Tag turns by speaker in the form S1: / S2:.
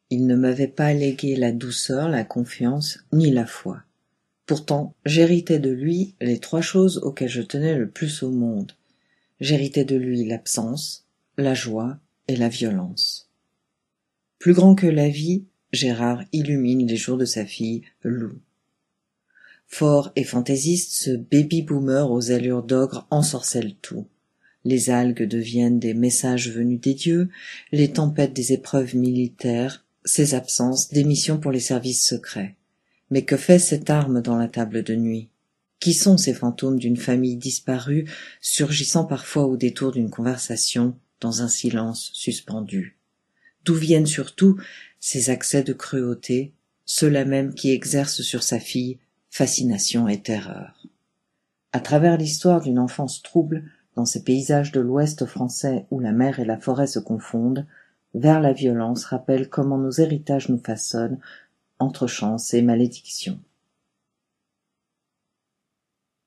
S1: Il ne m'avait pas légué la douceur, la confiance, ni la foi. Pourtant, j'héritais de lui les 3 choses auxquelles je tenais le plus au monde. J'héritais de lui l'absence, la joie et la violence. Plus grand que la vie, Gérard illumine les jours de sa fille, Lou. Fort et fantaisiste, ce baby-boomer aux allures d'ogre ensorcelle tout. Les algues deviennent des messages venus des dieux, les tempêtes des épreuves militaires, ses absences des missions pour les services secrets. Mais que fait cette arme dans la table de nuit? Qui sont ces fantômes d'une famille disparue, surgissant parfois au détour d'une conversation, dans un silence suspendu? D'où viennent surtout ces accès de cruauté, ceux-là même qui exercent sur sa fille fascination et terreur? À travers l'histoire d'une enfance trouble, dans ces paysages de l'Ouest français où la mer et la forêt se confondent, Vers la violence rappelle comment nos héritages nous façonnent entre chance et malédiction.